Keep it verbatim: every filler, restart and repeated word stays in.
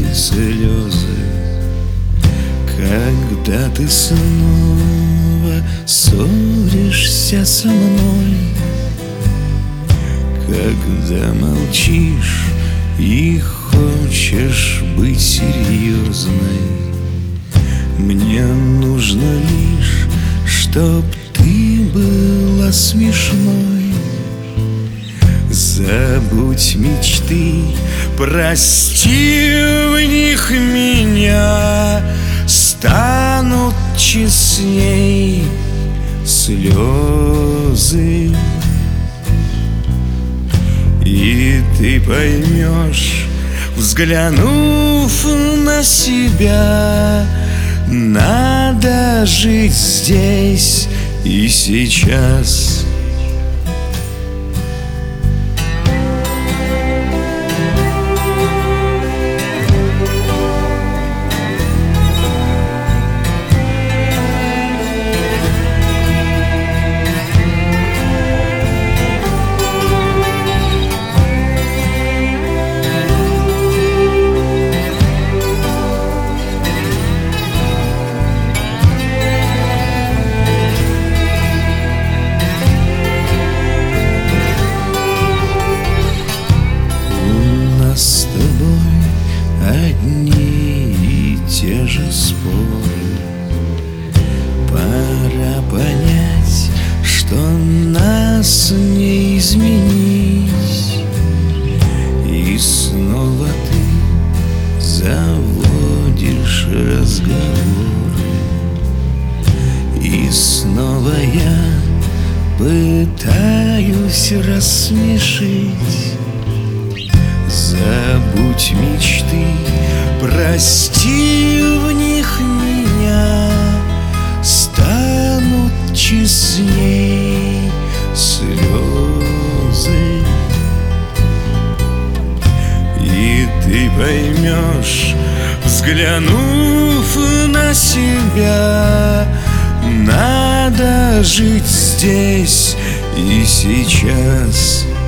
слезы, когда ты снова ссоришься со мной, когда молчишь и хочешь быть серьезной. Мне нужно лишь, чтоб ты была смешной. Забудь мечты, прости в них меня, станут честней слезы. И ты поймешь, взглянув на себя, надо жить здесь и сейчас. С тобой одни и те же споры. Пора понять, что нас не изменить. И снова ты заводишь разговоры, и снова я пытаюсь рассмешить. Забудь мечты, прости в них меня, станут честней слезы. И ты поймешь, взглянув на себя, надо жить здесь и сейчас.